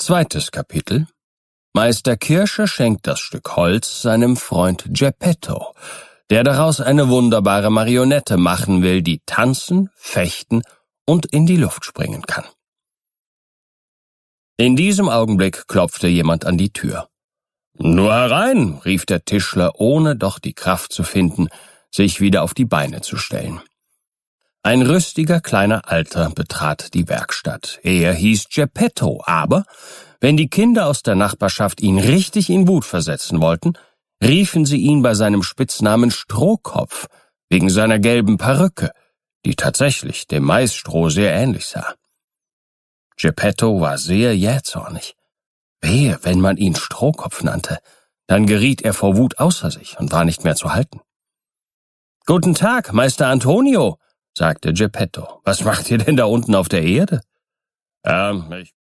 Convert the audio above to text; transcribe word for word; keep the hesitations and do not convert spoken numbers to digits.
Zweites Kapitel. Meister Kirsche schenkt das Stück Holz seinem Freund Geppetto, der daraus eine wunderbare Marionette machen will, die tanzen, fechten und in die Luft springen kann. In diesem Augenblick klopfte jemand an die Tür. »Nur herein«, rief der Tischler, ohne doch die Kraft zu finden, sich wieder auf die Beine zu stellen. Ein rüstiger kleiner Alter betrat die Werkstatt. Er hieß Geppetto, aber wenn die Kinder aus der Nachbarschaft ihn richtig in Wut versetzen wollten, riefen sie ihn bei seinem Spitznamen Strohkopf, wegen seiner gelben Perücke, die tatsächlich dem Maisstroh sehr ähnlich sah. Geppetto war sehr jähzornig. Wehe, wenn man ihn Strohkopf nannte, dann geriet er vor Wut außer sich und war nicht mehr zu halten. »Guten Tag, Meister Antonio«, sagte Geppetto. »Was macht ihr denn da unten auf der Erde?« »Ähm, ich